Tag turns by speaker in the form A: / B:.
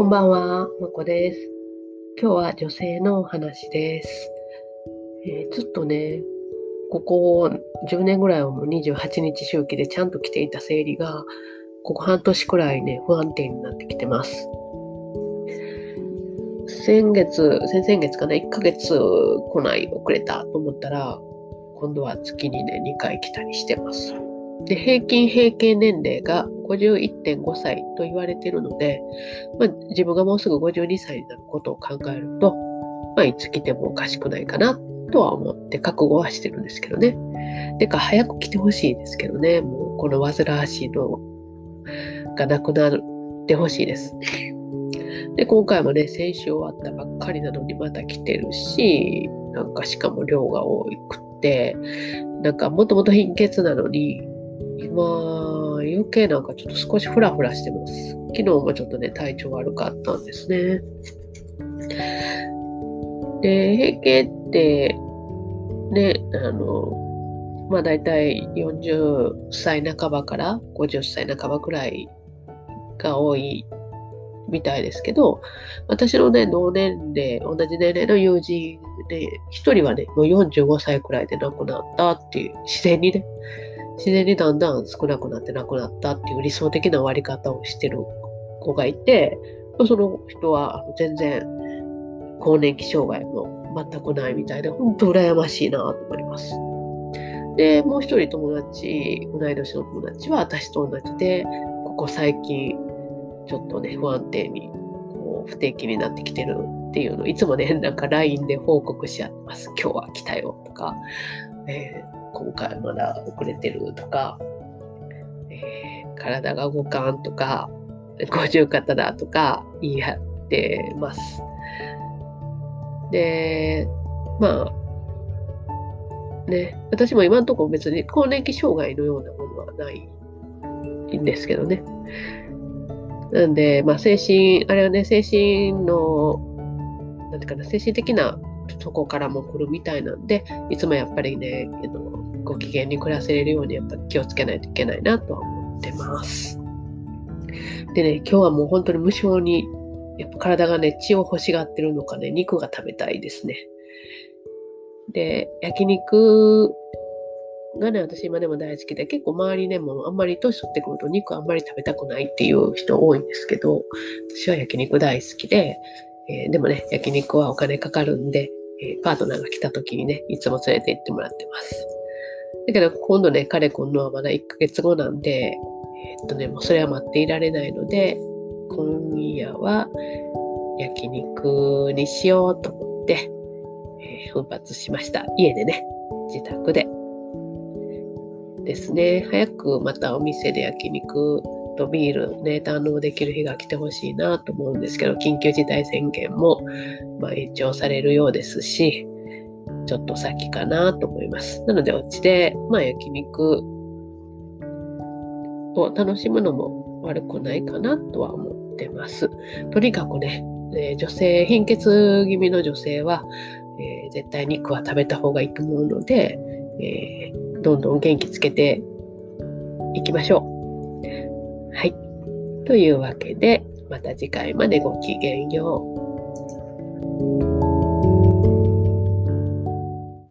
A: こんばんは、まこです。今日は女性のお話です。ずっとね、ここ10年ぐらいはもう28日周期でちゃんと来ていた生理が、ここ半年くらいね、不安定になってきてます。先々月かな、1ヶ月来ない、遅れたと思ったら、今度は月にね、2回来たりしてます。で、平均年齢が51.5歳と言われているので、自分がもうすぐ52歳になることを考えると、いつ来てもおかしくないかなとは思って覚悟はしてるんですけどね。早く来てほしいですけどね。もうこの煩わしいのがなくなってほしいです。で、今回もね、先週終わったばっかりなのにまた来てるし、しかも量が多くて、もともと貧血なのに、今余計ちょっと少しフラフラしてます。昨日もちょっとね、体調悪かったんですね。で、閉経ってね、だいたい40歳半ばから50歳半ばくらいが多いみたいですけど、私のね、同じ年齢の友人で、一人はね、もう45歳くらいで亡くなったっていう、自然にだんだん少なくなって亡くなったっていう理想的な終わり方をしてる子がいて、その人は全然更年期障害も全くないみたいで、本当羨ましいなと思います。で、もう一人同い年の友達は私と同じで、ここ最近ちょっとね、不安定に不定期になってきてるっていうのをいつもね、LINE で報告し合ってます。今日は来たよとか、今回まだ遅れてるとか、体が動かんとか、五十肩だとか言い張ってます。で、私も今のところ別に更年期障害のようなものはないんですけどね。なんで、あれはね、精神的なそこからも来るみたいなんで、いつもやっぱりね、ご機嫌に暮らせれるようにやっぱ気をつけないといけないなとは思ってます。でね、今日はもう本当に無性に、やっぱ体がね、血を欲しがってるのかね、肉が食べたいですね。で、焼肉がね、私今でも大好きで、結構周りでもあんまり年取ってくると肉あんまり食べたくないっていう人多いんですけど、私は焼肉大好きで、でもね、焼肉はお金かかるんで、パートナーが来た時にね、いつも連れて行ってもらってます。だけど今度ね、彼来るのはまだ1ヶ月後なんで、もうそれは待っていられないので、今夜は焼肉にしようと思って、奮発しました。家でね、自宅で。ですね。早くまたお店で焼肉とビールね、堪能できる日が来てほしいなと思うんですけど、緊急事態宣言も延長されるようですし、ちょっと先かなと思います。なので、お家で焼肉を楽しむのも悪くないかなとは思ってます。とにかくね、貧血気味の女性は、絶対肉は食べた方がいいと思うので、どんどん元気つけていきましょう。はい。というわけで、また次回までごきげんよう。